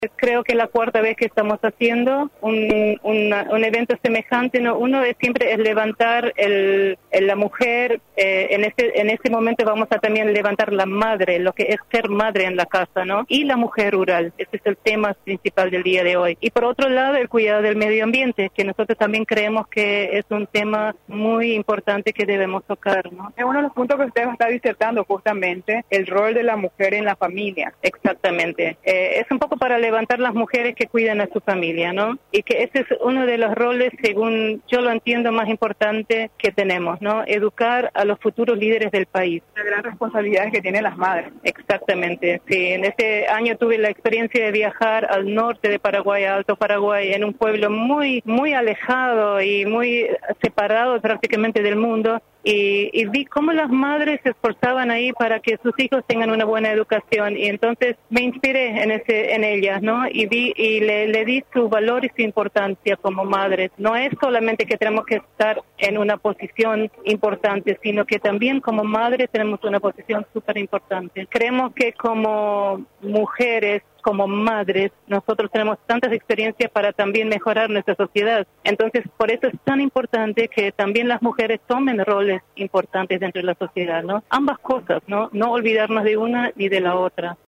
Creo que la cuarta vez que estamos haciendo un evento semejante, ¿no? Uno siempre es levantar la mujer, en este momento vamos a también levantar la madre, lo que es ser madre en la casa, ¿no? Y la mujer rural, ese es el tema principal del día de hoy. Y por otro lado, el cuidado del medio ambiente, que nosotros también creemos que es un tema muy importante que debemos tocar, ¿no? Es uno de los puntos que usted va a estar disertando justamente, el rol de la mujer en la familia. Exactamente. Es un poco para levantar las mujeres que cuidan a su familia, ¿no? Y que ese es uno de los roles, según yo lo entiendo, más importante que tenemos, ¿no? Educar a los futuros líderes del país. La gran responsabilidad que tienen las madres. Exactamente, sí. En este año tuve la experiencia de viajar al norte de Paraguay, a Alto Paraguay, en un pueblo muy, muy alejado y muy separado prácticamente del mundo. Y vi cómo las madres se esforzaban ahí para que sus hijos tengan una buena educación, y entonces me inspiré en ellas, ¿no? Y le di su valor y su importancia como madres. No es solamente que tenemos que estar en una posición importante, sino que también como madres tenemos una posición súper importante. Creemos que como mujeres, como madres, nosotros tenemos tantas experiencias para también mejorar nuestra sociedad. Entonces, por eso es tan importante que también las mujeres tomen roles importantes dentro de la sociedad, ¿no? Ambas cosas, ¿no? No olvidarnos de una ni de la otra.